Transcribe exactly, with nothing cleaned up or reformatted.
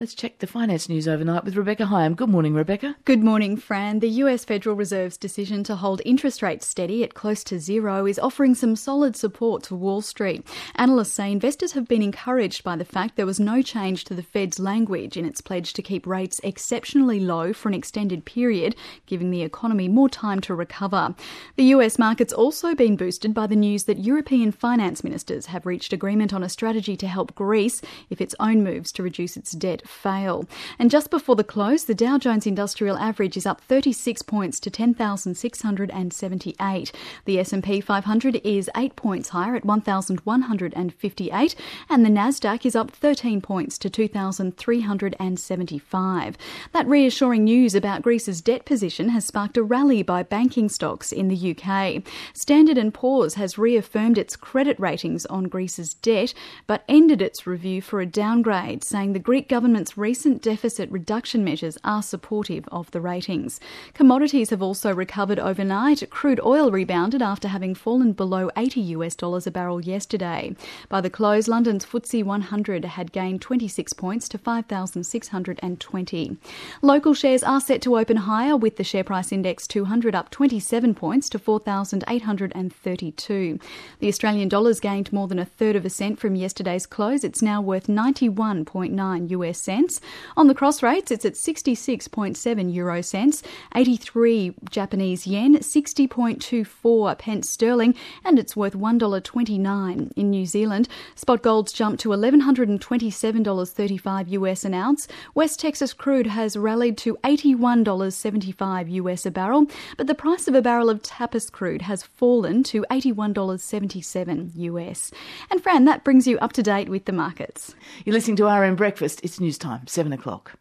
Let's check the finance news overnight with Rebecca Hyam. Good morning, Rebecca. Good morning, Fran. The U S Federal Reserve's decision to hold interest rates steady at close to zero is offering some solid support to Wall Street. Analysts say investors have been encouraged by the fact there was no change to the Fed's language in its pledge to keep rates exceptionally low for an extended period, giving the economy more time to recover. The U S market's also been boosted by the news that European finance ministers have reached agreement on a strategy to help Greece if its own moves to reduce its debt fail. And just before the close, the Dow Jones Industrial Average is up thirty-six points to ten thousand six hundred seventy-eight. The S and P five hundred is eight points higher at one thousand one hundred fifty-eight, and the Nasdaq is up thirteen points to two thousand three hundred seventy-five. That reassuring news about Greece's debt position has sparked a rally by banking stocks in the U K. Standard and Poor's has reaffirmed its credit ratings on Greece's debt, but ended its review for a downgrade, saying the Greek government's recent deficit reduction measures are supportive of the ratings. Commodities have also recovered overnight. Crude oil rebounded after having fallen below eighty US dollars a barrel yesterday. By the close, London's F T S E one hundred had gained twenty-six points to five thousand six hundred twenty. Local shares are set to open higher, with the share price index two hundred up twenty-seven points to four thousand eight hundred thirty-two. The Australian dollar's gained more than a third of a cent from yesterday's close. It's now worth ninety-one point nine US cents. On the cross rates, it's at sixty-six point seven euro cents, eighty-three Japanese yen, sixty point two four pence sterling, and it's worth one dollar twenty-nine. In New Zealand, spot gold's jumped to one thousand one hundred twenty-seven dollars thirty-five US an ounce. West Texas crude has rallied to eighty-one dollars seventy-five US a barrel, but the price of a barrel of Tapas crude has fallen to eighty-one dollars seventy-seven US. And Fran, that brings you up to date with the markets. You're listening to R M Breakfast. It's news time, seven o'clock.